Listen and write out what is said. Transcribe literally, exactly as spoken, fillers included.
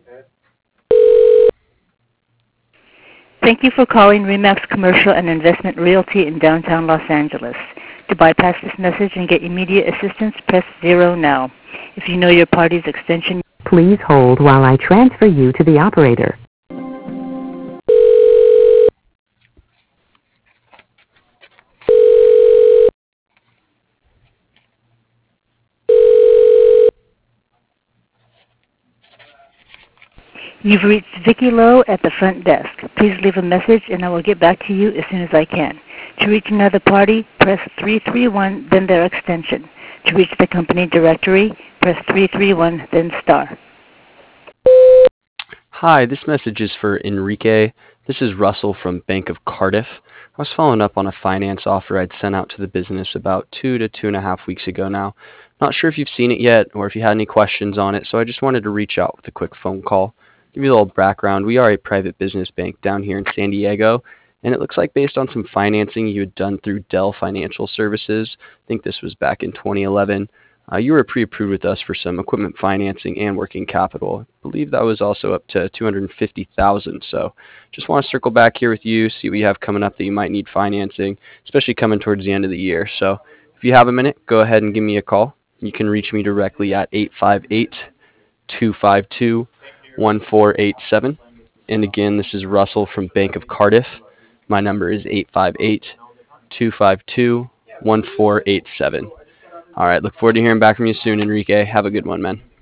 Thank you for calling REMAX Commercial and Investment Realty in downtown Los Angeles. To bypass this message and get immediate assistance, press zero now. If you know your party's extension, please hold while I transfer you to the operator. You've reached Vicki Lowe at the front desk. Please leave a message and I will get back to you as soon as I can. To reach another party, press three three one, then their extension. To reach the company directory, press three three one, then star. Hi, this message is for Enrique. This is Russell from Bank of Cardiff. I was following up on a finance offer I'd sent out to the business about two to two and a half weeks ago now. Not sure if you've seen it yet or if you had any questions on it, so I just wanted to reach out with a quick phone call. Give you a little background. We are a private business bank down here in San Diego, and it looks like based on some financing you had done through Dell Financial Services, I think this was back in twenty eleven, Uh, you were pre-approved with us for some equipment financing and working capital. I believe that was also up to two hundred fifty thousand dollars. So just want to circle back here with you, see what you have coming up that you might need financing, especially coming towards the end of the year. So if you have a minute, go ahead and give me a call. You can reach me directly at eight five eight, two five two, one four eight seven. And again, this is Russell from Bank of Cardiff. My number is eight five eight, two five two, one four eight seven. All right, look forward to hearing back from you soon, Enrique. Have a good one, man.